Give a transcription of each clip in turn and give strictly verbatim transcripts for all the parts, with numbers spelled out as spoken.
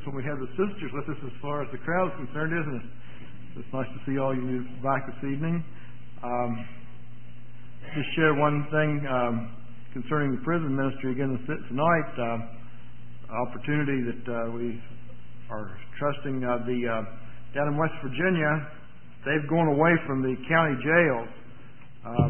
when we have the sisters with us as far as the crowd is concerned, isn't it? It's nice to see all you back this evening. Um, just share one thing um, concerning the prison ministry again tonight. Uh, opportunity that uh, we are trusting uh, the uh, down in West Virginia. They've gone away from the county jails. Um,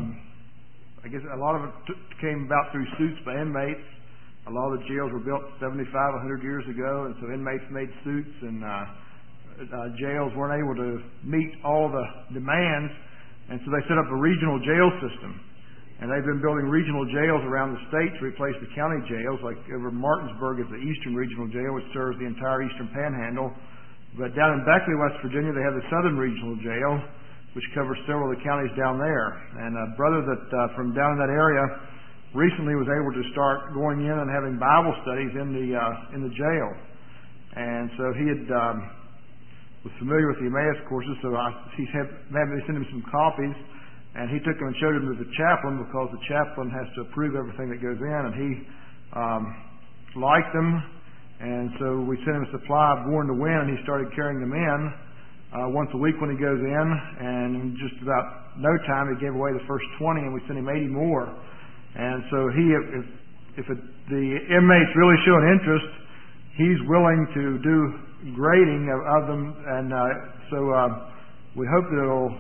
I guess a lot of it t- came about through suits by inmates. A lot of the jails were built seventy-five, one hundred years ago, and so inmates made suits, and uh, uh, jails weren't able to meet all the demands, and so they set up a regional jail system. And they've been building regional jails around the state to replace the county jails, like over Martinsburg is the Eastern Regional Jail, which serves the entire Eastern Panhandle. But down in Beckley, West Virginia, they have the Southern Regional Jail, which covers several of the counties down there. And a brother that uh, from down in that area recently was able to start going in and having Bible studies in the uh, in the jail, and so he had um, was familiar with the Emmaus courses. So I, he had had me send him some copies, and he took them and showed them to the chaplain because the chaplain has to approve everything that goes in, and he um, liked them, and so we sent him a supply of Born to Win, and he started carrying them in uh, once a week when he goes in, and in just about no time he gave away the first twenty, and we sent him eighty more. And so he, if, if it, the inmates really show an interest, he's willing to do grading of, of them. And uh, so uh, we hope that it'll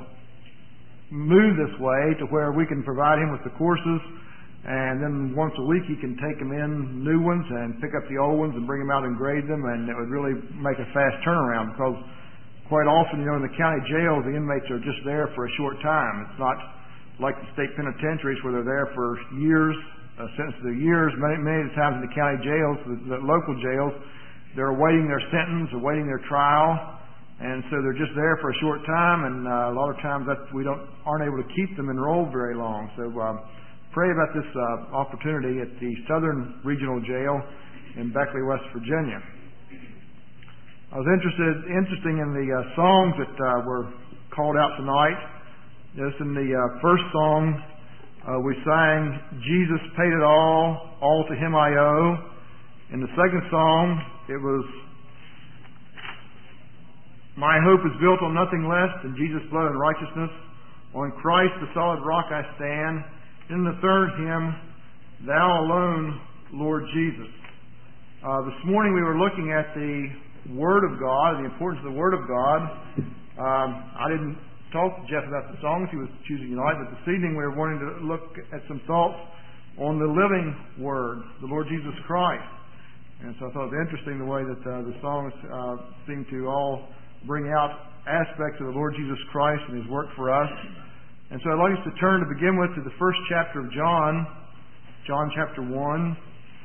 move this way to where we can provide him with the courses, and then once a week he can take them in new ones and pick up the old ones and bring them out and grade them, and it would really make a fast turnaround, because quite often, you know, in the county jails, the inmates are just there for a short time. It's not like the state penitentiaries where they're there for years, uh, sentenced to years. Many, many of the times in the county jails, the, the local jails, they're awaiting their sentence, awaiting their trial, and so they're just there for a short time. And uh, a lot of times that we don't aren't able to keep them enrolled very long. So uh, pray about this uh, opportunity at the Southern Regional Jail in Beckley, West Virginia. I was interested, interesting in the uh, songs that uh, were called out tonight. Just in the uh, first song, uh, we sang, Jesus paid it all, all to him I owe. In the second song, it was, my hope is built on nothing less than Jesus' blood and righteousness. On Christ, the solid rock I stand. In the third hymn, thou alone, Lord Jesus. Uh, this morning we were looking at the Word of God, the importance of the Word of God. Um, I didn't talk to Jeff about the songs he was choosing tonight, but this evening we were wanting to look at some thoughts on the living Word, the Lord Jesus Christ. And so I thought it was interesting the way that uh, the songs uh, seem to all bring out aspects of the Lord Jesus Christ and His work for us. And so I'd like us to turn to begin with to the first chapter of John, John chapter one.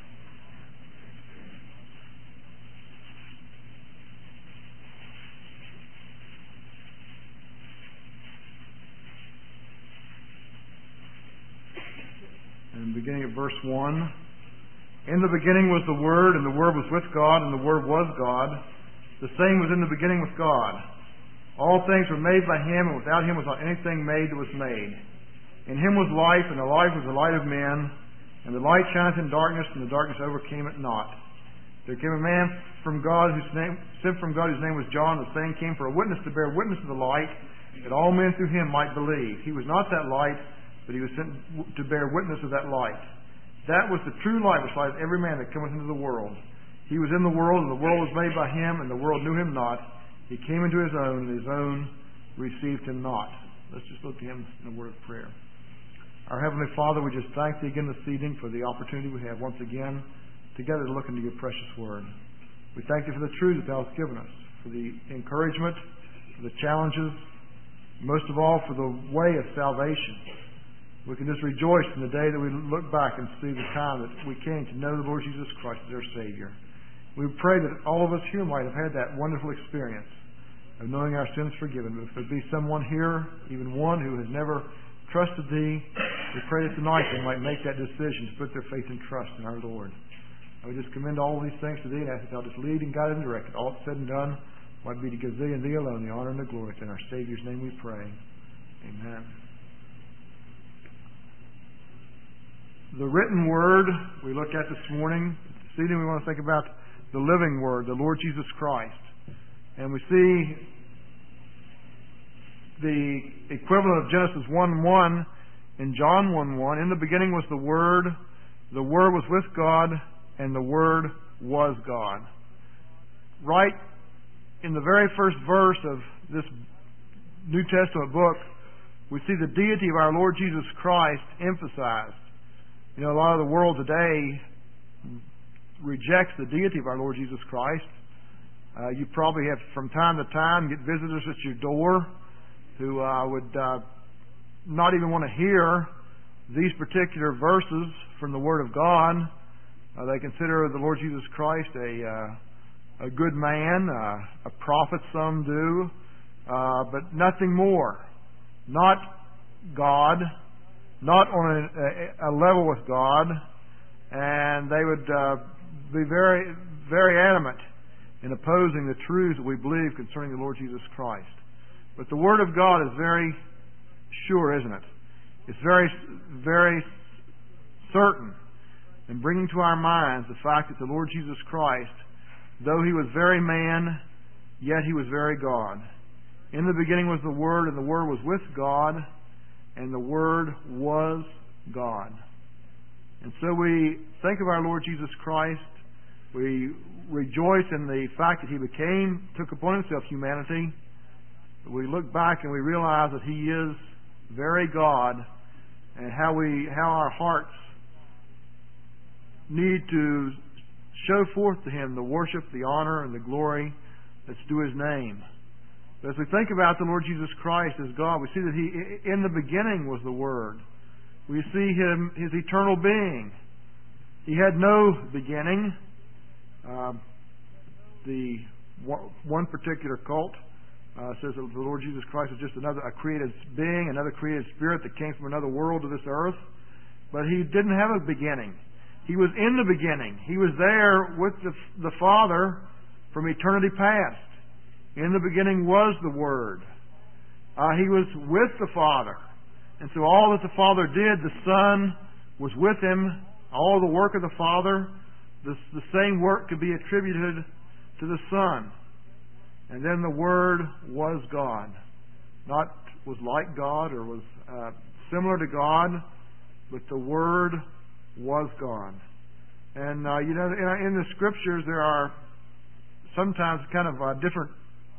And beginning at verse one. In the beginning was the Word, and the Word was with God, and the Word was God. The same was in the beginning with God. All things were made by Him, and without Him was not anything made that was made. In Him was life, and the life was the light of men. And the light shines in darkness, and the darkness overcame it not. There came a man from God whose name sent from God whose name was John. The same came for a witness to bear witness of the light, that all men through him might believe. He was not that light, but he was sent to bear witness of that light. That was the true light which lighteth every man that cometh into the world. He was in the world, and the world was made by him, and the world knew him not. He came into his own, and his own received him not. Let's just look to him in a word of prayer. Our Heavenly Father, we just thank Thee again this evening for the opportunity we have once again together to look into Your precious Word. We thank Thee for the truth that Thou hast given us, for the encouragement, for the challenges, most of all for the way of salvation. We can just rejoice in the day that we look back and see the time that we came to know the Lord Jesus Christ as our Savior. We pray that all of us here might have had that wonderful experience of knowing our sins forgiven. But if there be someone here, even one who has never trusted Thee, we pray that tonight they might make that decision to put their faith and trust in our Lord. I would just commend all these things to Thee and ask that Thou just lead and guide and direct it. All that's said and done might be to give Thee and Thee alone the honor and the glory. It's in our Savior's name we pray. Amen. The written Word we look at this morning. This evening we want to think about the living Word, the Lord Jesus Christ. And we see the equivalent of Genesis one one in John one one. In the beginning was the Word, the Word was with God, and the Word was God. Right in the very first verse of this New Testament book, we see the deity of our Lord Jesus Christ emphasized. You know, a lot of the world today rejects the deity of our Lord Jesus Christ. Uh, you probably have, from time to time, get visitors at your door who uh, would uh, not even want to hear these particular verses from the Word of God. Uh, they consider the Lord Jesus Christ a uh, a good man, uh, a prophet, some do, uh, but nothing more. Not God, not on a, a level with God, and they would uh, be very, very adamant in opposing the truths that we believe concerning the Lord Jesus Christ. But the Word of God is very sure, isn't it? It's very, very certain in bringing to our minds the fact that the Lord Jesus Christ, though He was very man, yet He was very God. In the beginning was the Word, and the Word was with God, and the Word was God. And so we think of our Lord Jesus Christ. We rejoice in the fact that He became, took upon Himself humanity. We look back and we realize that He is very God, and how we, how our hearts need to show forth to Him the worship, the honor, and the glory that's due His name. But as we think about the Lord Jesus Christ as God, we see that He, in the beginning, was the Word. We see Him, His eternal being. He had no beginning. Uh, the one particular cult uh, says that the Lord Jesus Christ is just another a created being, another created spirit that came from another world to this earth. But He didn't have a beginning. He was in the beginning. He was there with the, the Father from eternity past. In the beginning was the Word. Uh, he was with the Father. And so all that the Father did, the Son was with Him. All the work of the Father, the, the same work could be attributed to the Son. And then the Word was God. Not was like God or was uh, similar to God, but the Word was God. And, uh, you know, in, in the Scriptures there are sometimes kind of uh, different,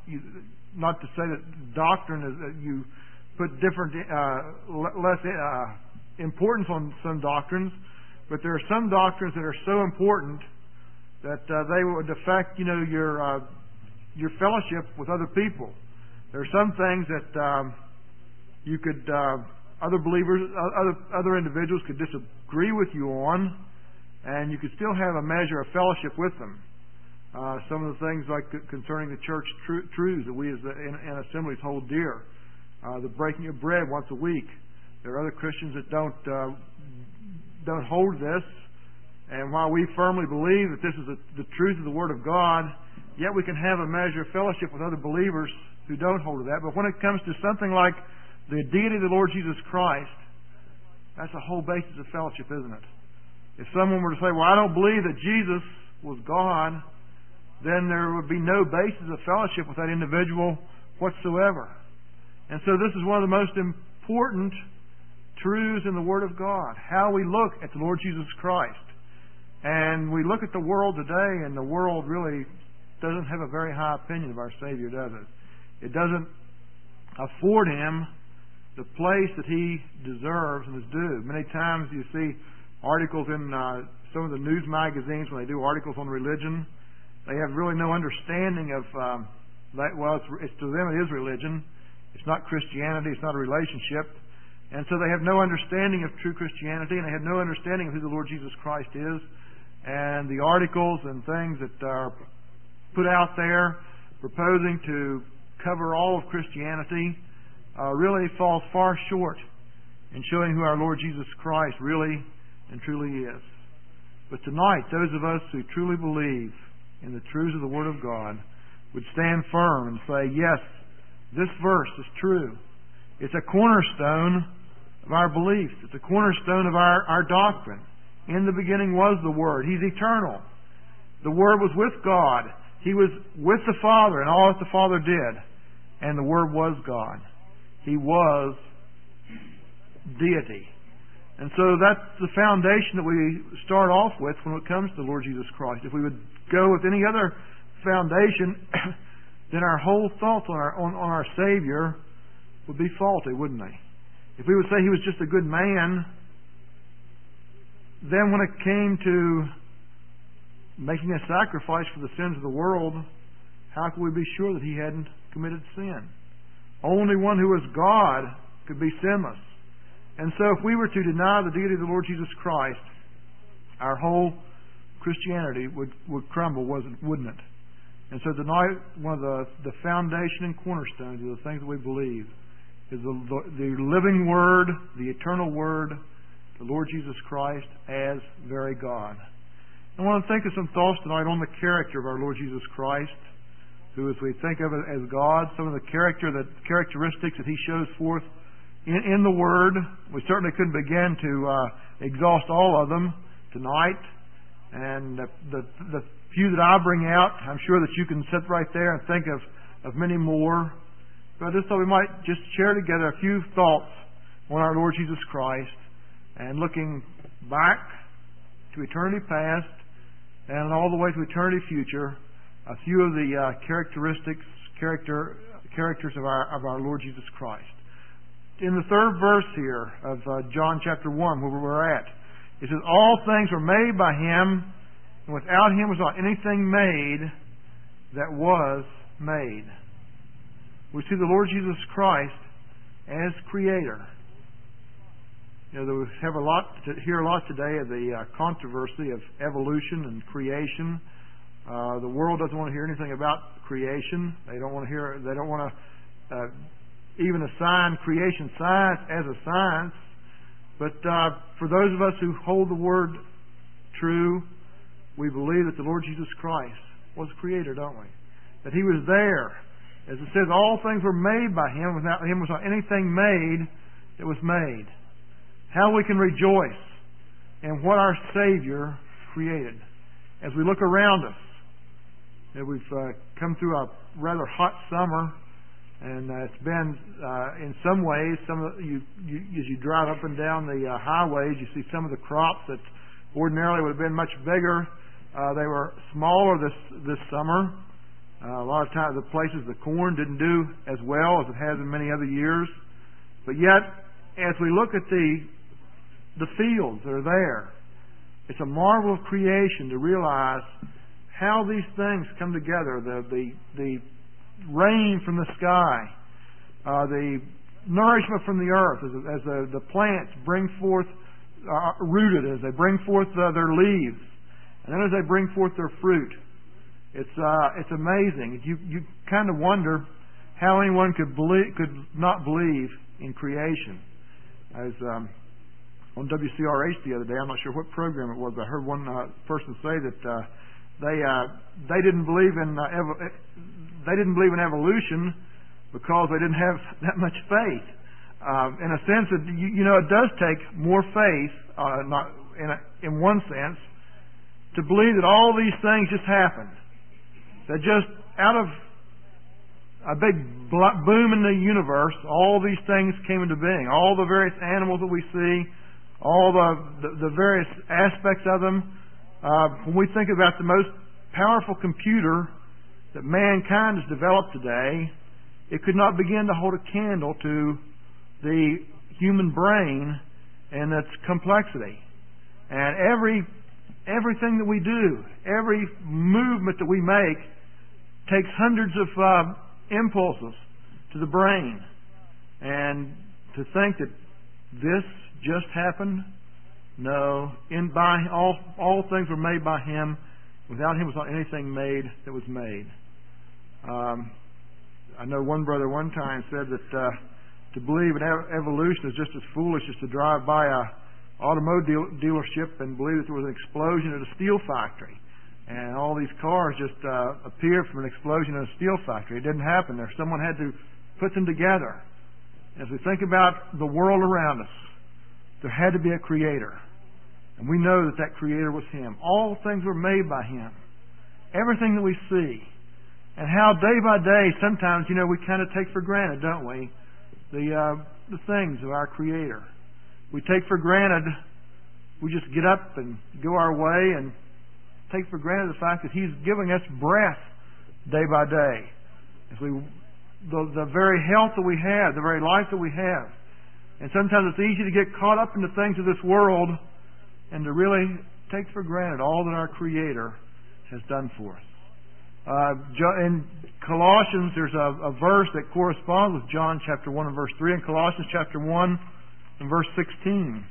not to say that doctrine is that you put different, uh, less uh, importance on some doctrines, but there are some doctrines that are so important that uh, they would affect, you know, your uh, your fellowship with other people. There are some things that um, you could, uh, other believers, other other individuals could disagree with you on, and you could still have a measure of fellowship with them. Uh, some of the things like concerning the church tr- truths that we as the, in, in assemblies hold dear. Uh, the breaking of bread once a week. There are other Christians that don't uh, don't hold this, and while we firmly believe that this is a, the truth of the Word of God, yet we can have a measure of fellowship with other believers who don't hold to that. But when it comes to something like the deity of the Lord Jesus Christ, that's a whole basis of fellowship, isn't it? If someone were to say, well, I don't believe that Jesus was God, then there would be no basis of fellowship with that individual whatsoever. And so this is one of the most important truths in the Word of God, how we look at the Lord Jesus Christ. And we look at the world today, and the world really doesn't have a very high opinion of our Savior, does it? It doesn't afford Him the place that He deserves and is due. Many times you see articles in uh, some of the news magazines when they do articles on religion. They have really no understanding of um, that. Well, it's, it's to them it is religion. It's not Christianity. It's not a relationship. And so they have no understanding of true Christianity, and they have no understanding of who the Lord Jesus Christ is. And the articles and things that are put out there proposing to cover all of Christianity uh, really falls far short in showing who our Lord Jesus Christ really and truly is. But tonight, those of us who truly believe in the truths of the Word of God would stand firm and say, yes, this verse is true. It's a cornerstone of our beliefs. It's a cornerstone of our, our doctrine. In the beginning was the Word. He's eternal. The Word was with God. He was with the Father and all that the Father did. And the Word was God. He was deity. And so that's the foundation that we start off with when it comes to the Lord Jesus Christ. If we would go with any other foundation, then our whole thoughts on our, on, on our Savior would be faulty, wouldn't they? If we would say He was just a good man, then when it came to making a sacrifice for the sins of the world, how could we be sure that He hadn't committed sin? Only one who was God could be sinless. And so if we were to deny the deity of the Lord Jesus Christ, our whole Christianity would, would crumble, wasn't, wouldn't it? And so tonight, one of the, the foundation and cornerstones of the things that we believe is the, the living Word, the eternal Word, the Lord Jesus Christ as very God. I want to think of some thoughts tonight on the character of our Lord Jesus Christ, who, as we think of it as God, some of the character, the characteristics that He shows forth in, in the Word. We certainly couldn't begin to uh, exhaust all of them tonight. And the, the, the few that I bring out, I'm sure that you can sit right there and think of, of many more. But I just thought we might just share together a few thoughts on our Lord Jesus Christ, and looking back to eternity past and all the way to eternity future, a few of the uh, characteristics, character, characters of our of our Lord Jesus Christ. In the third verse here of uh, John chapter one, where we're at, it says, "All things were made by Him, and without Him was not anything made that was made." We see the Lord Jesus Christ as Creator. You know, we have a lot to hear a lot today of the uh, controversy of evolution and creation. Uh, the world doesn't want to hear anything about creation. They don't want to hear. They don't want to uh, even assign creation science as a science. But uh, for those of us who hold the Word true, we believe that the Lord Jesus Christ was Creator, don't we? That He was there. As it says, all things were made by Him. Without Him was not anything made that was made. How we can rejoice in what our Savior created. As we look around us, you know, we've uh, come through a rather hot summer, and uh, it's been, uh, in some ways, some of the, you, you, as you drive up and down the uh, highways, you see some of the crops that ordinarily would have been much bigger. Uh, they were smaller this this summer. Uh, a lot of times, the places the corn didn't do as well as it has in many other years. But yet, as we look at the the fields that are there, it's a marvel of creation to realize how these things come together. The the, the rain from the sky, uh, the nourishment from the earth, as, as the, the plants bring forth, uh, rooted, as they bring forth uh, their leaves, and then as they bring forth their fruit. It's uh, it's amazing. You you kind of wonder how anyone could believe, could not believe in creation. As um, on W C R H the other day, I'm not sure what program it was, but I heard one uh, person say that uh, they uh, they didn't believe in uh, evo- they didn't believe in evolution because they didn't have that much faith. Um, in a sense, that you, you know, it does take more faith, uh, not in a, in one sense, to believe that all these things just happened. That just out of a big boom in the universe, all these things came into being. All the various animals that we see, all the the, the various aspects of them. Uh, when we think about the most powerful computer that mankind has developed today, it could not begin to hold a candle to the human brain and its complexity. And every everything that we do, every movement that we make, takes hundreds of uh, impulses to the brain. And to think that this just happened, no. In by all all things were made by Him. Without Him was not anything made that was made. Um, I know one brother one time said that uh, to believe in ev- evolution is just as foolish as to drive by a automotive dealership and believe that there was an explosion at a steel factory. And all these cars just uh, appeared from an explosion in a steel factory. It didn't happen there. Someone had to put them together. As we think about the world around us, there had to be a Creator. And we know that that Creator was Him. All things were made by Him. everything that we see, and how day by day sometimes, you know, we kind of take for granted, don't we, the uh, the things of our Creator. We take for granted, we just get up and go our way and take for granted the fact that He's giving us breath day by day. As we, the, the very health that we have, the very life that we have. And sometimes it's easy to get caught up in the things of this world and to really take for granted all that our Creator has done for us. Uh, in Colossians, there's a, a verse that corresponds with John chapter one and verse three. In Colossians chapter one and verse sixteen.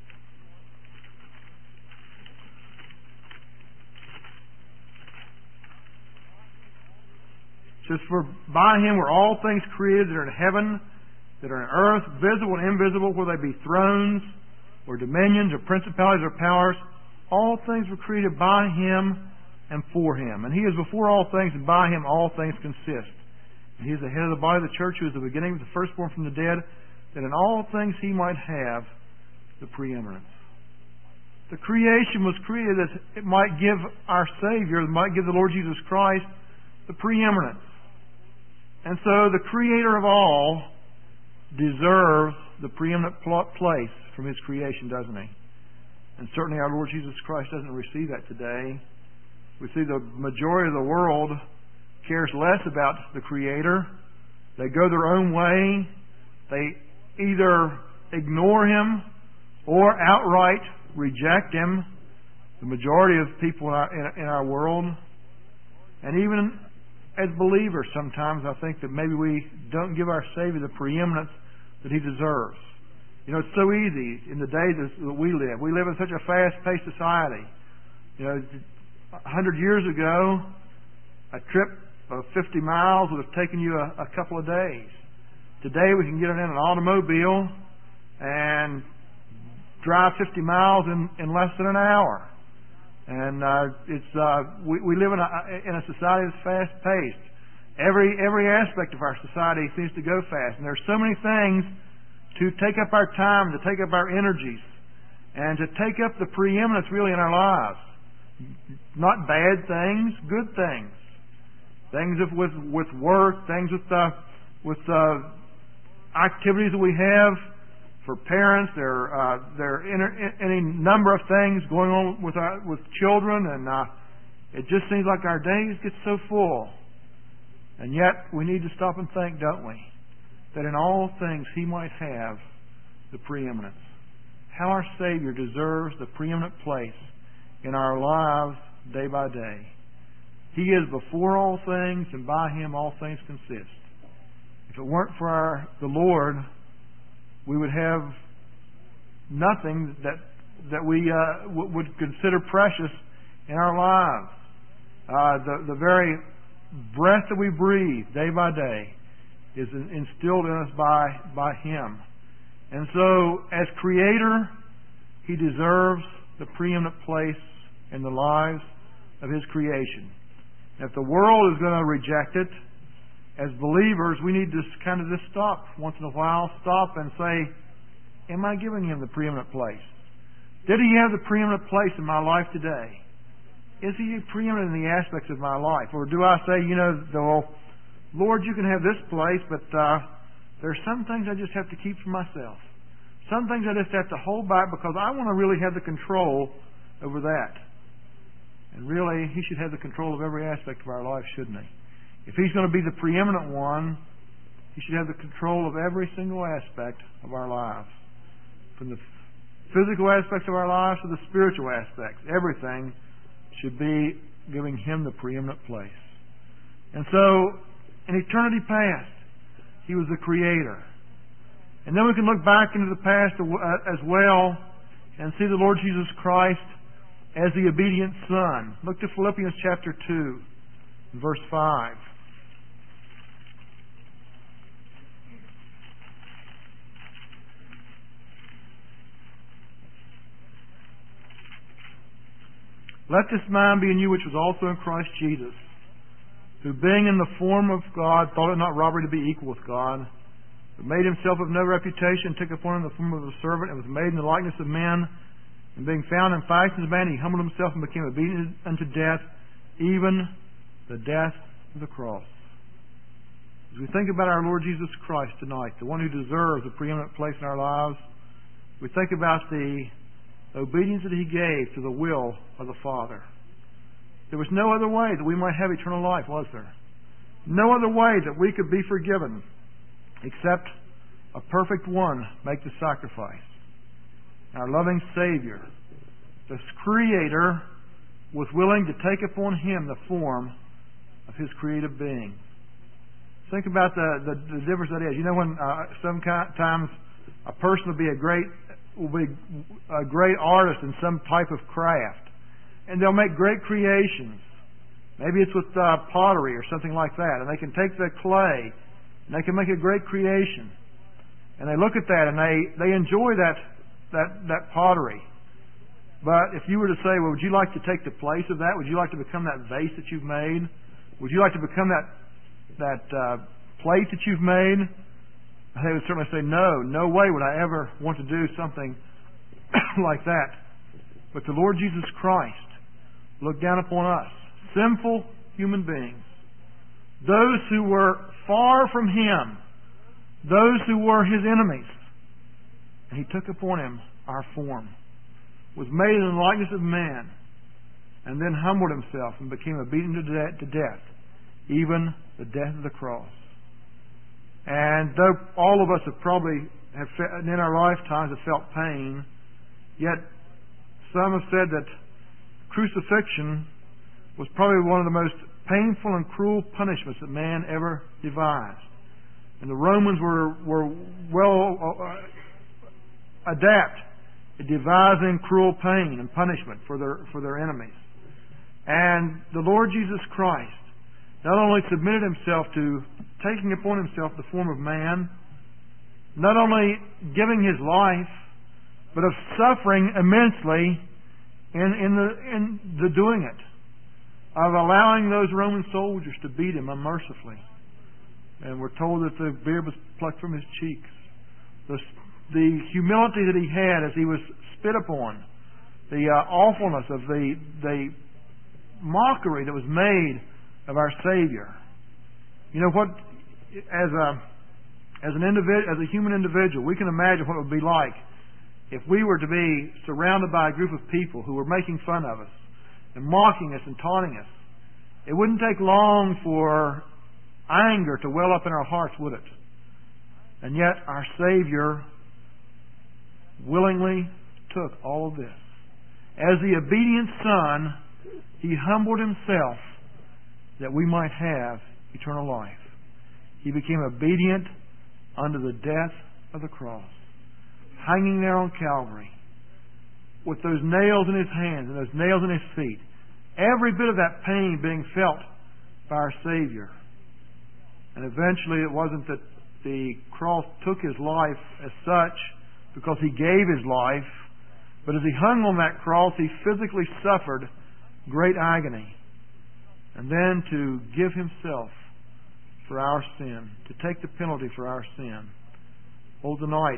It says, "For by Him were all things created that are in heaven, that are in earth, visible and invisible, whether they be thrones, or dominions, or principalities, or powers. All things were created by Him and for Him. And He is before all things, and by Him all things consist. And He is the head of the body of the church, who is the beginning, the firstborn from the dead, that in all things He might have the preeminence." The creation was created that it might give our Savior, it might give the Lord Jesus Christ, the preeminence. And so the Creator of all deserves the preeminent place from His creation, doesn't He? And certainly our Lord Jesus Christ doesn't receive that today. We see the majority of the world cares less about the Creator. They go their own way. They either ignore Him or outright reject Him. The majority of people in our, in, in our world. And even as believers, sometimes I think that maybe we don't give our Savior the preeminence that He deserves. You know, it's so easy in the days that we live. We live in such a fast-paced society. You know, a hundred years ago, a trip of fifty miles would have taken you a, a couple of days. Today, we can get in an automobile and drive fifty miles in, in less than an hour. And uh, it's uh, we, we live in a, in a society that's fast-paced. Every every aspect of our society seems to go fast, and there's so many things to take up our time, to take up our energies, and to take up the preeminence really in our lives. Not bad things, good things. Things of, with with work, things with uh, with uh, activities that we have. For parents, there uh, there are any number of things going on with our, with children, and uh, it just seems like our days get so full. And yet, we need to stop and think, don't we, that in all things He might have the preeminence. How our Savior deserves the preeminent place in our lives day by day. He is before all things, and by Him all things consist. If it weren't for our, the Lord, we would have nothing that that we uh, w- would consider precious in our lives. Uh, the the very breath that we breathe day by day is instilled in us by by Him, and so as Creator, He deserves the preeminent place in the lives of His creation. If the world is going to reject it, as believers, we need to kind of just stop once in a while, stop and say, am I giving Him the preeminent place? Did He have the preeminent place in my life today? Is He preeminent in the aspects of my life? Or do I say, you know, well, Lord, you can have this place, but uh, there's some things I just have to keep for myself. Some things I just have to hold back because I want to really have the control over that. And really, He should have the control of every aspect of our life, shouldn't He? If He's going to be the preeminent one, He should have the control of every single aspect of our lives. From the physical aspects of our lives to the spiritual aspects. Everything should be giving Him the preeminent place. And so, in eternity past, He was the Creator. And then we can look back into the past as well and see the Lord Jesus Christ as the obedient Son. Look to Philippians chapter two, verse five. Let this mind be in you which was also in Christ Jesus, who being in the form of God, thought it not robbery to be equal with God, but made Himself of no reputation, took upon Him the form of a servant, and was made in the likeness of men. And being found in fashion as man, He humbled Himself and became obedient unto death, even the death of the cross. As we think about our Lord Jesus Christ tonight, the one who deserves a preeminent place in our lives, we think about the obedience that He gave to the will of the Father. There was no other way that we might have eternal life, was there? No other way that we could be forgiven except a perfect one make the sacrifice. Our loving Savior, the Creator, was willing to take upon Him the form of His creative being. Think about the, the, the difference that is. You know, when uh, sometimes a person will be a great will be a great artist in some type of craft, and they'll make great creations. Maybe it's with uh, pottery or something like that, and they can take the clay and they can make a great creation. And they look at that and they, they enjoy that that that pottery. But if you were to say, well, would you like to take the place of that? Would you like to become that vase that you've made? Would you like to become that that uh, plate that you've made? They would certainly say, no, no way would I ever want to do something like that. But the Lord Jesus Christ looked down upon us, sinful human beings, those who were far from Him, those who were His enemies, and He took upon Him our form, was made in the likeness of man, and then humbled Himself and became obedient to death, even the death of the cross. And though all of us have probably have in our lifetimes have felt pain, yet some have said that crucifixion was probably one of the most painful and cruel punishments that man ever devised. And the Romans were were well uh, adept at devising cruel pain and punishment for their for their enemies. And the Lord Jesus Christ not only submitted Himself to taking upon Himself the form of man, not only giving His life, but of suffering immensely in, in, the, in the doing it, of allowing those Roman soldiers to beat Him unmercifully. And we're told that the beard was plucked from His cheeks. The, the humility that He had as He was spit upon, the uh, awfulness of the, the mockery that was made of our Savior. You know what? As a as an individual, as a human individual, we can imagine what it would be like if we were to be surrounded by a group of people who were making fun of us and mocking us and taunting us. It wouldn't take long for anger to well up in our hearts, would it? And yet our Savior willingly took all of this. As the obedient Son, He humbled Himself that we might have eternal life. He became obedient unto the death of the cross, hanging there on Calvary, with those nails in His hands and those nails in His feet, every bit of that pain being felt by our Savior. And eventually it wasn't that the cross took His life as such because He gave His life, but as He hung on that cross, He physically suffered great agony. And then to give Himself for our sin, to take the penalty for our sin. Oh, tonight,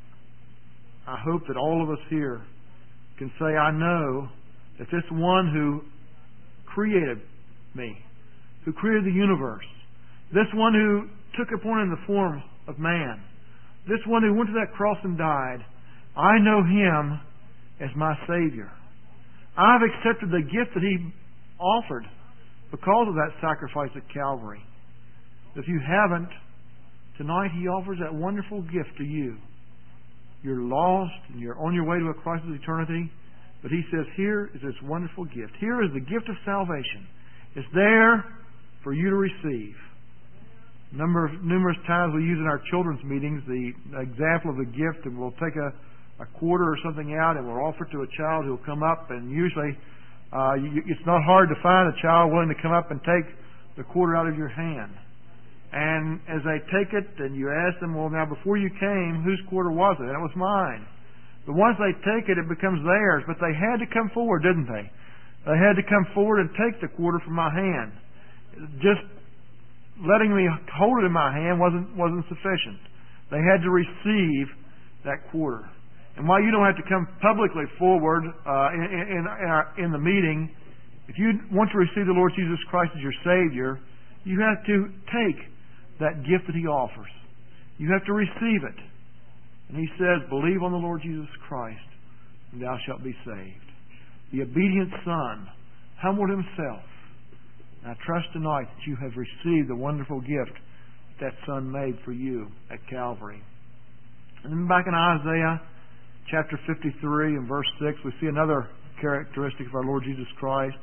I hope that all of us here can say, I know that this one who created me, who created the universe, this one who took upon Him the form of man, this one who went to that cross and died, I know Him as my Savior. I've accepted the gift that He offered because of that sacrifice at Calvary. If you haven't, tonight He offers that wonderful gift to you. You're lost and you're on your way to a crisis of eternity, but He says, here is this wonderful gift. Here is the gift of salvation. It's there for you to receive. Number of, numerous times we use in our children's meetings the example of a gift, and we'll take a, a quarter or something out and we'll offer it to a child who will come up, and usually Uh, you, it's not hard to find a child willing to come up and take the quarter out of your hand. And as they take it, and you ask them, well, now before you came, whose quarter was it? And it was mine. But once they take it, it becomes theirs. But they had to come forward, didn't they? They had to come forward and take the quarter from my hand. Just letting me hold it in my hand wasn't wasn't sufficient. They had to receive that quarter. And while you don't have to come publicly forward uh, in, in, in, our, in the meeting, If you want to receive the Lord Jesus Christ as your Savior, you have to take that gift that He offers. You have to receive it. And He says, believe on the Lord Jesus Christ, and thou shalt be saved. The obedient Son humbled Himself. And I trust tonight that you have received the wonderful gift that Son made for you at Calvary. And then back in Isaiah chapter fifty-three and verse six, we see another characteristic of our Lord Jesus Christ.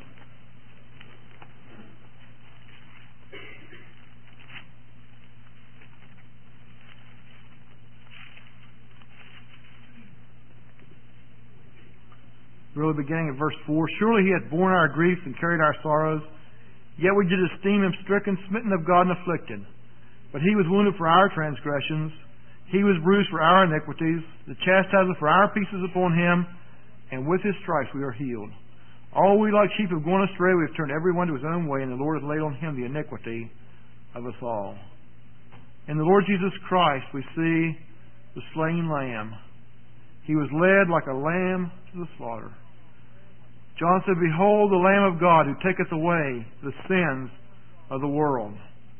Really beginning at verse four. Surely He hath borne our griefs and carried our sorrows. Yet we did esteem Him stricken, smitten of God, and afflicted. But He was wounded for our transgressions. He was bruised for our iniquities. The chastisement for our peace is upon Him. And with His stripes we are healed. All we like sheep have gone astray. We have turned every one to his own way. And the Lord hath laid on Him the iniquity of us all. In the Lord Jesus Christ we see the slain Lamb. He was led like a lamb to the slaughter. John said, behold the Lamb of God who taketh away the sins of the world.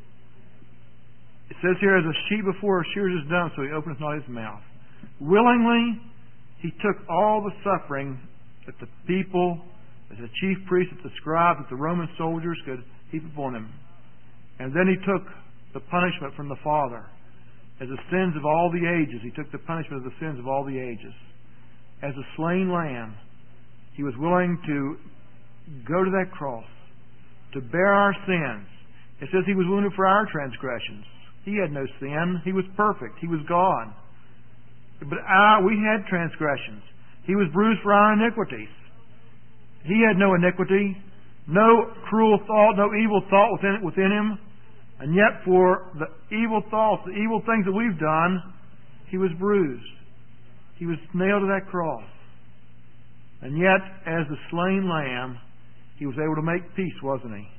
It says here, as a sheep before her shears is dumb, so He openeth not His mouth. Willingly He took all the suffering that the people, that the chief priests, that the scribes, that the Roman soldiers could heap upon Him. And then He took the punishment from the Father. As the sins of all the ages, He took the punishment of the sins of all the ages. As a slain lamb, He was willing to go to that cross, to bear our sins. It says He was wounded for our transgressions. He had no sin. He was perfect. He was God. But our, we had transgressions. He was bruised for our iniquities. He had no iniquity, no cruel thought, no evil thought within, within Him. And yet for the evil thoughts, the evil things that we've done, He was bruised. He was nailed to that cross. And yet, as the slain lamb, He was able to make peace, wasn't He?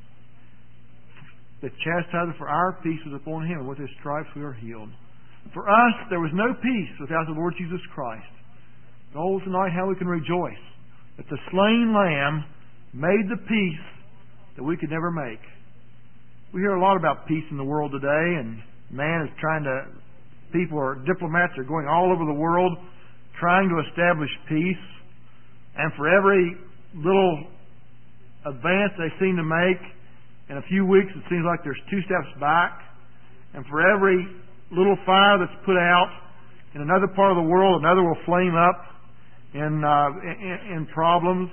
The chastisement for our peace was upon Him, and with His stripes we are healed. For us, there was no peace without the Lord Jesus Christ. But oh, tonight, how we can rejoice that the slain lamb made the peace that we could never make. We hear a lot about peace in the world today, and man is trying to, people are, diplomats are going all over the world trying to establish peace. And for every little advance they seem to make, in a few weeks it seems like there's two steps back. And for every little fire that's put out in another part of the world, another will flame up in, uh, in, in problems.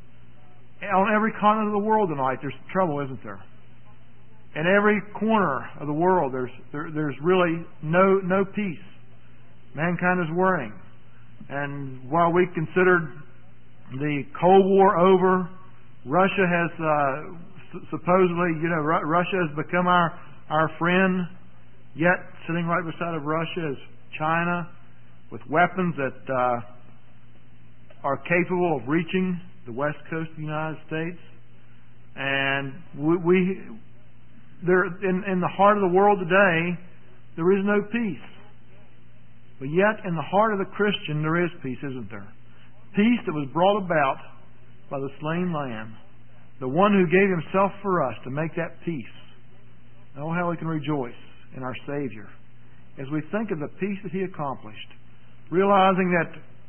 On every continent of the world tonight, there's trouble, isn't there? In every corner of the world, there's there, there's really no no peace. Mankind is worrying. And while we considered the Cold War over, Russia has uh, supposedly, you know, Ru- Russia has become our our friend. Yet sitting right beside of Russia is China, with weapons that uh, are capable of reaching the west coast of the United States. And we, we there in, in the heart of the world today, there is no peace. But yet, in the heart of the Christian, there is peace, isn't there? Peace that was brought about by the slain Lamb, the one who gave Himself for us to make that peace. Oh, how we can rejoice in our Savior as we think of the peace that He accomplished, realizing that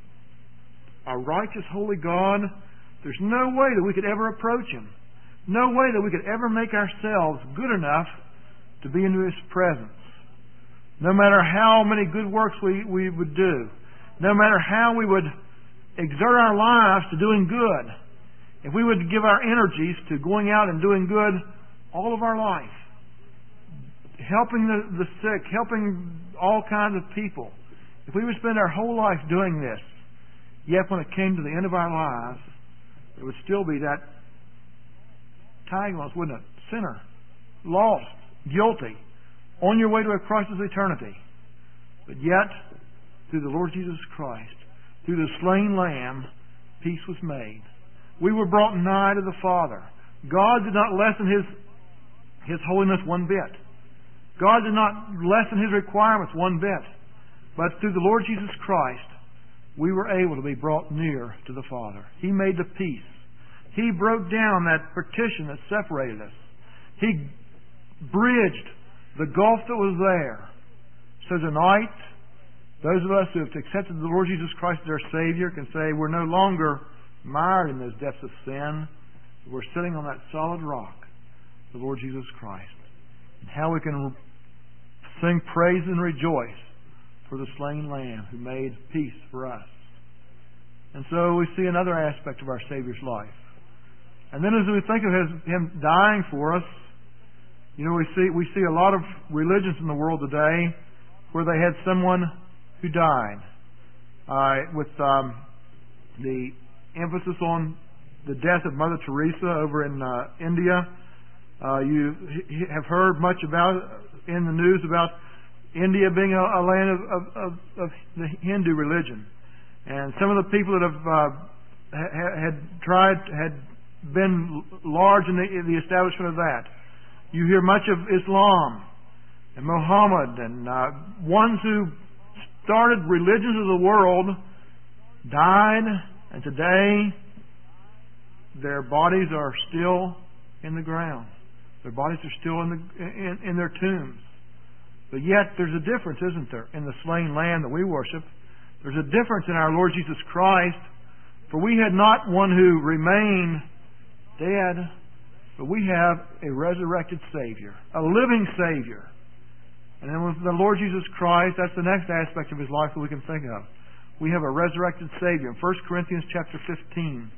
our righteous, holy God, there's no way that we could ever approach Him. No way that we could ever make ourselves good enough to be into His presence. No matter how many good works we, we would do, no matter how we would exert our lives to doing good, if we would give our energies to going out and doing good all of our life, helping the, the sick, helping all kinds of people, if we would spend our whole life doing this, yet when it came to the end of our lives, there would still be that tagline, wouldn't it? Sinner, lost, guilty, on your way to a Christless eternity. But yet, through the Lord Jesus Christ, through the slain Lamb, peace was made. We were brought nigh to the Father. God did not lessen His, His holiness one bit. God did not lessen His requirements one bit. But through the Lord Jesus Christ, we were able to be brought near to the Father. He made the peace. He broke down that partition that separated us. He bridged the gulf that was there. So tonight, those of us who have accepted the Lord Jesus Christ as our Savior can say we're no longer mired in those depths of sin. We're sitting on that solid rock, the Lord Jesus Christ. And how we can sing praise and rejoice for the slain Lamb who made peace for us. And so we see another aspect of our Savior's life. And then as we think of his, Him dying for us, you know, we see we see a lot of religions in the world today where they had someone who died. Uh, with um, the emphasis on the death of Mother Teresa over in uh, India. Uh, you have heard much about in the news about India being a, a land of, of, of, of the Hindu religion. And some of the people that have uh, ha, had tried, had been large in the, in the establishment of that. You hear much of Islam and Muhammad and uh, ones who started religions of the world died, and today their bodies are still in the ground. Their bodies are still in, the, in, in their tombs. But yet there's a difference, isn't there, in the slain Lamb that we worship. There's a difference in our Lord Jesus Christ. For we had not one who remained dead, but we have a resurrected Savior, a living Savior. And then with the Lord Jesus Christ, that's the next aspect of His life that we can think of. We have a resurrected Savior. In First Corinthians chapter fifteen.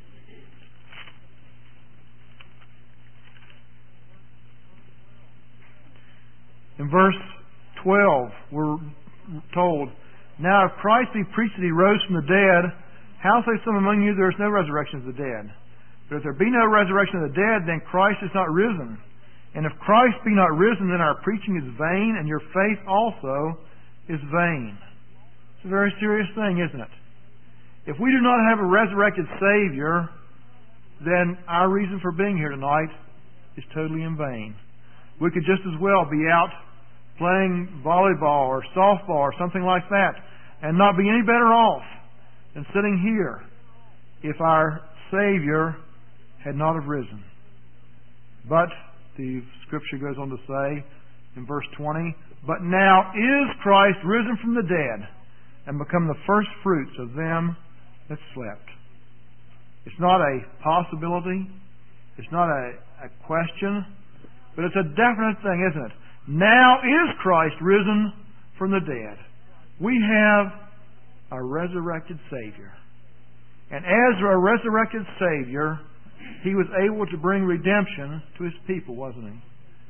In verse twelve, we're told, "Now if Christ be preached that He rose from the dead, how say some among you there is no resurrection of the dead? But if there be no resurrection of the dead, then Christ is not risen. And if Christ be not risen, then our preaching is vain, and your faith also is vain." It's a very serious thing, isn't it? If we do not have a resurrected Savior, then our reason for being here tonight is totally in vain. We could just as well be out playing volleyball or softball or something like that and not be any better off than sitting here if our Savior had not have risen. But the Scripture goes on to say in verse twenty, "But now is Christ risen from the dead and become the first fruits of them that slept." It's not a possibility. It's not a, a question. But it's a definite thing, isn't it? Now is Christ risen from the dead. We have a resurrected Savior. And as a resurrected Savior, He was able to bring redemption to His people, wasn't He?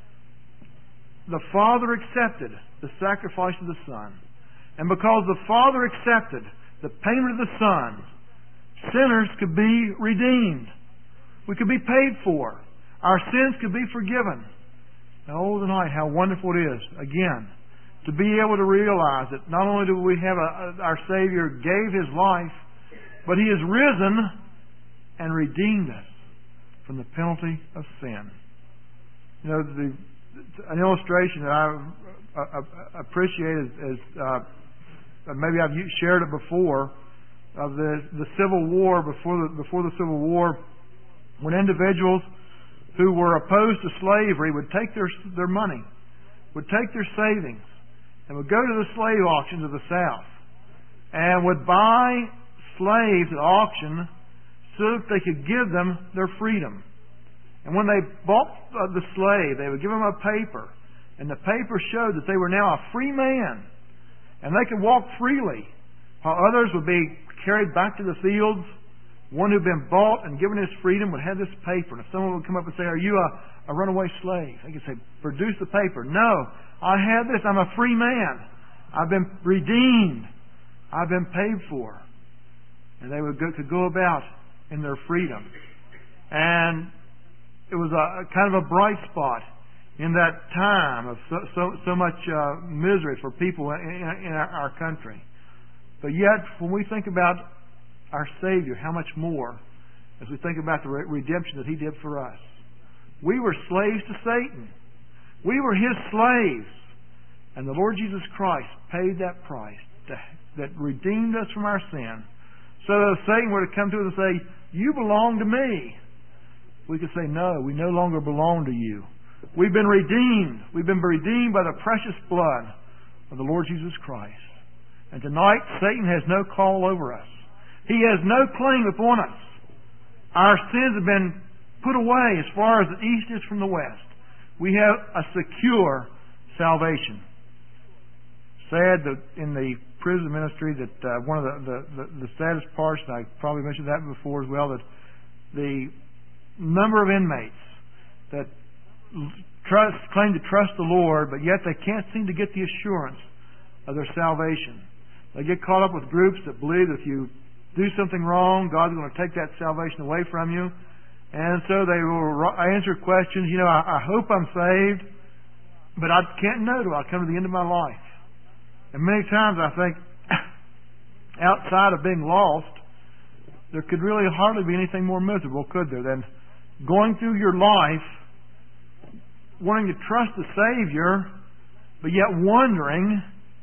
The Father accepted the sacrifice of the Son. And because the Father accepted the payment of the Son, sinners could be redeemed. We could be paid for. Our sins could be forgiven. Now, oh, tonight, how wonderful it is, again, to be able to realize that not only do we have a, our Savior gave His life, but He is risen and redeemed us from the penalty of sin. You know, the, an illustration that I uh, appreciate is, is uh, maybe I've shared it before, of the, the Civil War, before the, before the Civil War, when individuals who were opposed to slavery would take their their money, would take their savings, and would go to the slave auctions of the South, and would buy slaves at auction so that they could give them their freedom. And when they bought the slave, they would give them a paper, and the paper showed that they were now a free man, and they could walk freely, while others would be carried back to the fields. One who'd been bought and given his freedom would have this paper. And if someone would come up and say, "Are you a, a runaway slave?" They could say, "Produce the paper." "No, I have this. I'm a free man. I've been redeemed. I've been paid for." And they would go, could go about in their freedom. And it was a, a kind of a bright spot in that time of so so, so much uh, misery for people in, in, in our, our country. But yet, when we think about our Savior, how much more as we think about the redemption that He did for us. We were slaves to Satan. We were His slaves. And the Lord Jesus Christ paid that price to, that redeemed us from our sin. So that if Satan were to come to us and say, "You belong to me. we could say, no, we no longer belong to you. We've been redeemed. We've been redeemed by the precious blood of the Lord Jesus Christ. And tonight, Satan has no call over us. He has no claim upon us. Our sins have been put away as far as the east is from the west. We have a secure salvation. Sad that in the prison ministry that uh, one of the, the, the, the saddest parts, and I probably mentioned that before as well, that the number of inmates that trust, claim to trust the Lord, but yet they can't seem to get the assurance of their salvation. They get caught up with groups that believe that if you do something wrong, God's going to take that salvation away from you. And so they will answer questions, you know, I, I hope I'm saved, but I can't know till I come to the end of my life. And many times I think, outside of being lost, there could really hardly be anything more miserable, could there, than going through your life wanting to trust the Savior, but yet wondering,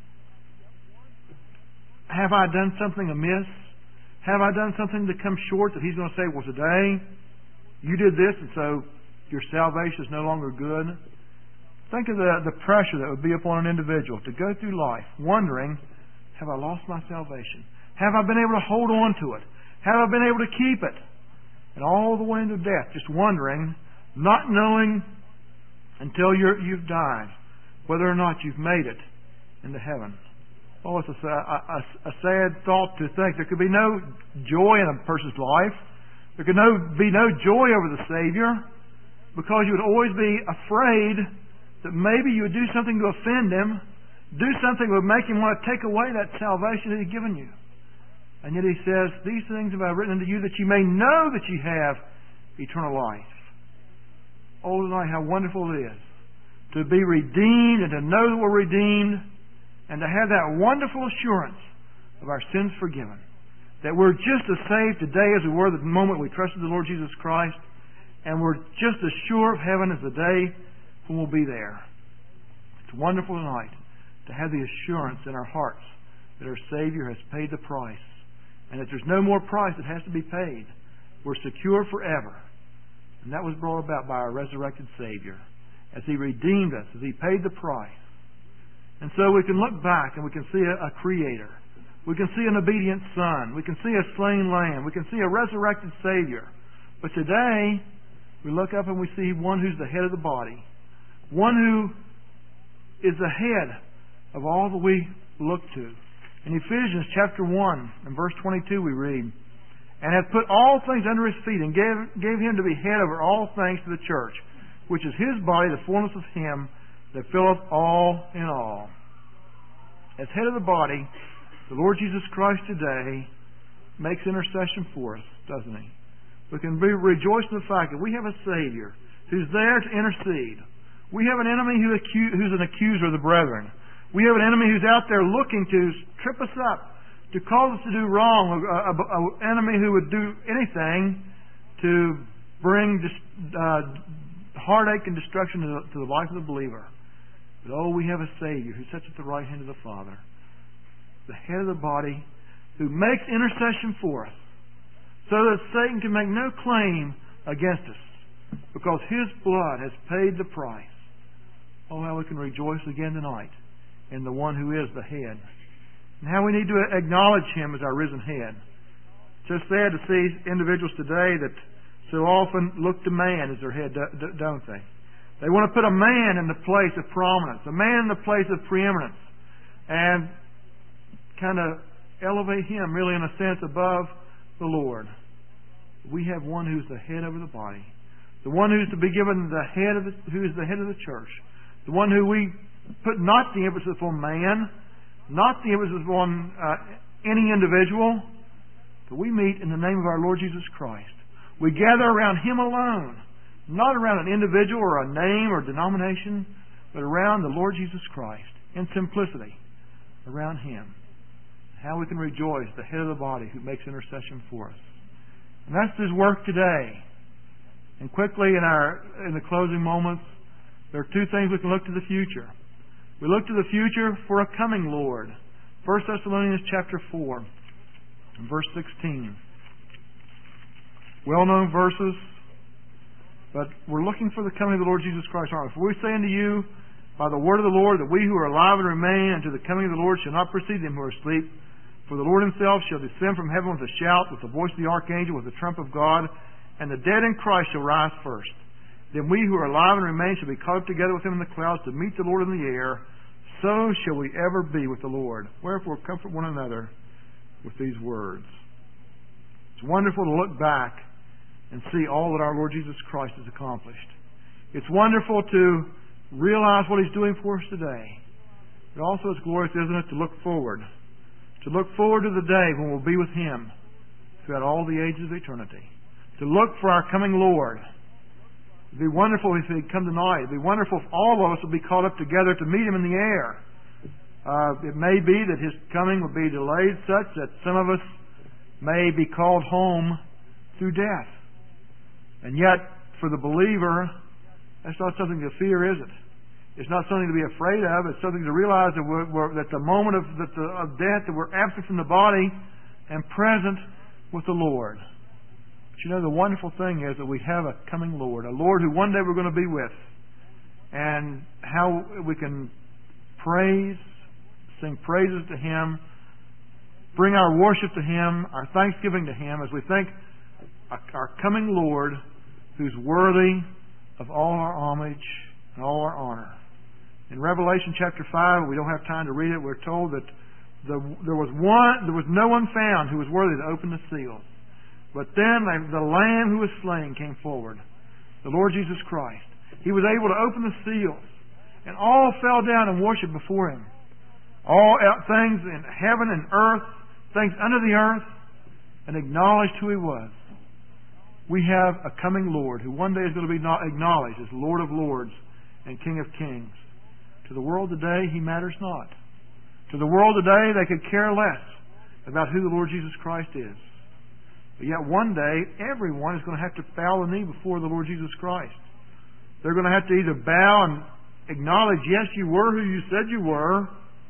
have I done something amiss? Have I done something to come short that He's going to say, well, today you did this and so your salvation is no longer good? Think of the, the pressure that would be upon an individual to go through life wondering, have I lost my salvation? Have I been able to hold on to it? Have I been able to keep it? And all the way into death, just wondering, not knowing until you're, you've died whether or not you've made it into heaven. Oh, it's a, a, a sad thought to think there could be no joy in a person's life. There could no, be no joy over the Savior because you would always be afraid that maybe you would do something to offend Him, do something that would make Him want to take away that salvation that He's given you. And yet He says, these things have I written unto you that you may know that you have eternal life. Oh, tonight, how wonderful it is to be redeemed and to know that we're redeemed, and to have that wonderful assurance of our sins forgiven. That we're just as saved today as we were the moment we trusted the Lord Jesus Christ. And we're just as sure of heaven as the day when we'll be there. It's wonderful tonight to have the assurance in our hearts that our Savior has paid the price. And that there's no more price that has to be paid. We're secure forever. And that was brought about by our resurrected Savior. As He redeemed us, as He paid the price. And so we can look back and we can see a, a Creator. We can see an obedient Son. We can see a slain Lamb. We can see a resurrected Savior. But today, we look up and we see one who's the head of the body. One who is the head of all that we look to. In Ephesians chapter one and verse twenty-two we read, and hath put all things under His feet and gave, gave Him to be head over all things to the church, which is His body, the fullness of Him that filleth all in all. As head of the body, the Lord Jesus Christ today makes intercession for us, doesn't He? We can be rejoiced in the fact that we have a Savior who's there to intercede. We have an enemy who acu- who's an accuser of the brethren. We have an enemy who's out there looking to trip us up, to cause us to do wrong, an enemy who would do anything to bring dis- uh, heartache and destruction to the, to the life of the believer. But oh, we have a Savior who sits at the right hand of the Father, the head of the body, who makes intercession for us, so that Satan can make no claim against us, because His blood has paid the price. Oh, how we can rejoice again tonight in the one who is the head, and how we need to acknowledge Him as our risen head. It's just sad to see individuals today that so often look to man as their head, don't they? They want to put a man in the place of prominence, a man in the place of preeminence, and kind of elevate him really in a sense above the Lord. We have one who's the head over the body, the one who's to be given the head of the, who is the head of the church, the one who we put not the emphasis upon man, not the emphasis upon uh, any individual, but we meet in the name of our Lord Jesus Christ. We gather around Him alone. Not around an individual or a name or denomination, but around the Lord Jesus Christ in simplicity, around Him. How we can rejoice, the head of the body who makes intercession for us. And that's His work today. And quickly in our in the closing moments, there are two things we can look to the future. We look to the future for a coming Lord. First Thessalonians chapter four, and verse sixteen. Well-known verses. But we're looking for the coming of the Lord Jesus Christ. If we say unto you by the word of the Lord that we who are alive and remain unto the coming of the Lord shall not precede them who are asleep, for the Lord himself shall descend from heaven with a shout, with the voice of the archangel, with the trump of God, and the dead in Christ shall rise first. Then we who are alive and remain shall be caught up together with him in the clouds to meet the Lord in the air. So shall we ever be with the Lord. Wherefore comfort one another with these words. It's wonderful to look back and see all that our Lord Jesus Christ has accomplished. It's wonderful to realize what he's doing for us today. But also it's glorious, isn't it, to look forward. To look forward to the day when we'll be with him throughout all the ages of eternity. To look for our coming Lord. It would be wonderful if he'd come tonight. It would be wonderful if all of us would be caught up together to meet him in the air. Uh, it may be that his coming will be delayed such that some of us may be called home through death. And yet, for the believer, that's not something to fear, is it? It's not something to be afraid of. It's something to realize that, we're, we're, that the moment of, that the, of death, that we're absent from the body and present with the Lord. But you know, the wonderful thing is that we have a coming Lord, a Lord who one day we're going to be with. And how we can praise, sing praises to him, bring our worship to him, our thanksgiving to him as we think our coming Lord who's worthy of all our homage and all our honor. In Revelation chapter five, we don't have time to read it, we're told that the, there was one, there was no one found who was worthy to open the seals. But then the Lamb who was slain came forward, the Lord Jesus Christ. He was able to open the seals, and all fell down and worshipped before him. All things in heaven and earth, things under the earth, and acknowledged who he was. We have a coming Lord who one day is going to be acknowledged as Lord of Lords and King of Kings. To the world today, he matters not. To the world today, they could care less about who the Lord Jesus Christ is. But yet one day, everyone is going to have to bow the knee before the Lord Jesus Christ. They're going to have to either bow and acknowledge, yes, you were who you said you were,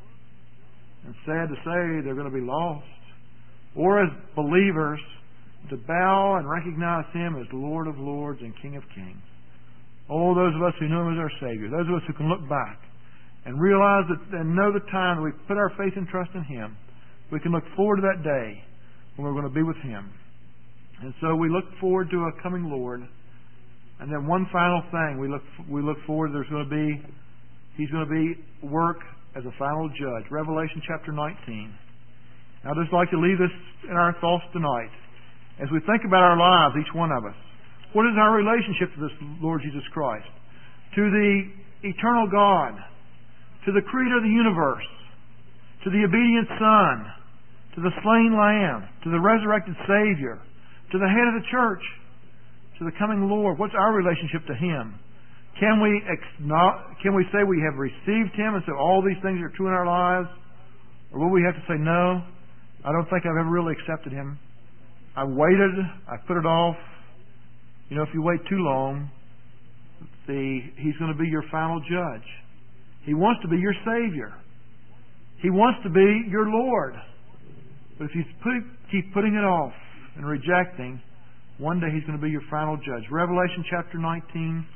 and sad to say, they're going to be lost. Or as believers, to bow and recognize him as Lord of Lords and King of Kings. Oh, those of us who know him as our Savior, those of us who can look back and realize that and know the time that we put our faith and trust in him, we can look forward to that day when we're going to be with him. And so we look forward to a coming Lord. And then one final thing, we look we look forward, there's going to be, he's going to be work as a final judge. Revelation chapter nineteen. Now, I'd just like to leave this in our thoughts tonight. As we think about our lives, each one of us, what is our relationship to this Lord Jesus Christ? To the eternal God, to the Creator of the universe, to the obedient Son, to the slain Lamb, to the resurrected Savior, to the head of the church, to the coming Lord. What's our relationship to him? Can we can we say we have received him and so all these things are true in our lives? Or will we have to say, no, I don't think I've ever really accepted him. I waited, I put it off. You know, if you wait too long, the, he's going to be your final judge. He wants to be your Savior. He wants to be your Lord. But if you put, keep putting it off and rejecting, one day he's going to be your final judge. Revelation chapter nineteen,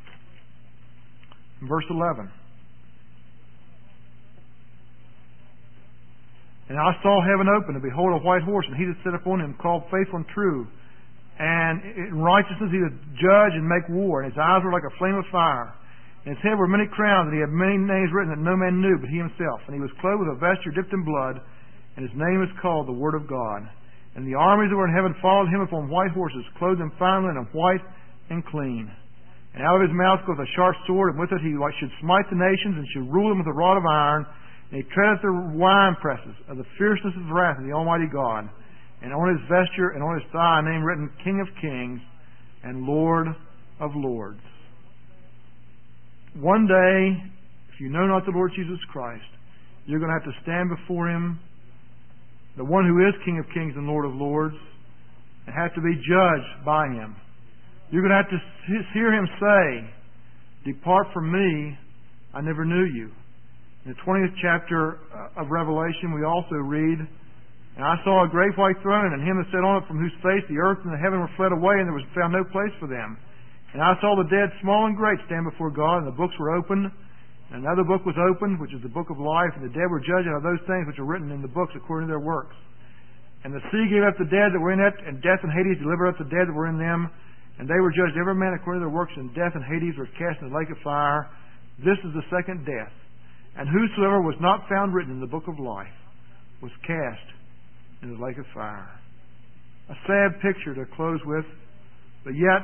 verse eleven. And I saw heaven open, and behold, a white horse, and he that sat upon him called Faithful and True. And in righteousness he would judge and make war. And his eyes were like a flame of fire. And his head were many crowns, and he had many names written that no man knew but he himself. And he was clothed with a vesture dipped in blood, and his name is called the Word of God. And the armies that were in heaven followed him upon white horses, clothed in fine linen, white and clean. And out of his mouth goes a sharp sword, and with it he should smite the nations, and should rule them with a rod of iron. And he treadeth the wine presses of the fierceness of the wrath of the Almighty God. And on his vesture and on his thigh a name written, King of Kings and Lord of Lords. One day, if you know not the Lord Jesus Christ, you're going to have to stand before him, the one who is King of Kings and Lord of Lords, and have to be judged by him. You're going to have to hear him say, "Depart from me, I never knew you." In the twentieth chapter of Revelation, we also read, And I saw a great white throne, and him that sat on it, from whose face the earth and the heaven were fled away, and there was found no place for them. And I saw the dead, small and great, stand before God, and the books were opened. And another book was opened, which is the book of life, and the dead were judged out of those things which are written in the books according to their works. And the sea gave up the dead that were in it, and death and Hades delivered up the dead that were in them. And they were judged every man according to their works, and death and Hades were cast in the lake of fire. This is the second death. And whosoever was not found written in the book of life was cast in the lake of fire. A sad picture to close with, but yet,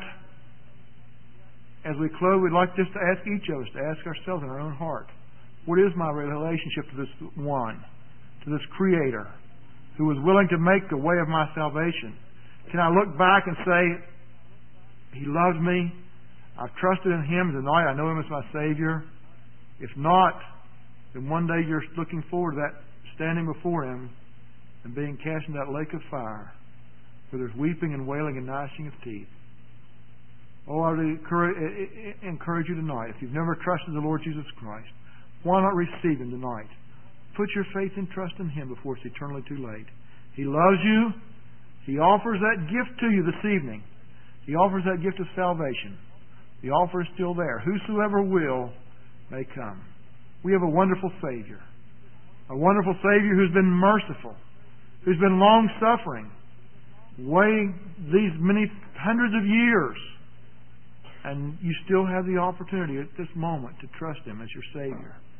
as we close, we'd like just to ask each of us to ask ourselves in our own heart, what is my relationship to this one, to this Creator, who was willing to make the way of my salvation? Can I look back and say, He loves me, I've trusted in Him tonight, I know Him as my Savior? If not, then one day you're looking forward to that, standing before Him and being cast into that lake of fire where there's weeping and wailing and gnashing of teeth. Oh, I would encourage you tonight, if you've never trusted the Lord Jesus Christ, why not receive Him tonight? Put your faith and trust in Him before it's eternally too late. He loves you. He offers that gift to you this evening. He offers that gift of salvation. The offer is still there. Whosoever will may come. We have a wonderful Savior. A wonderful Savior who's been merciful, who's been long-suffering, way these many hundreds of years. And you still have the opportunity at this moment to trust Him as your Savior.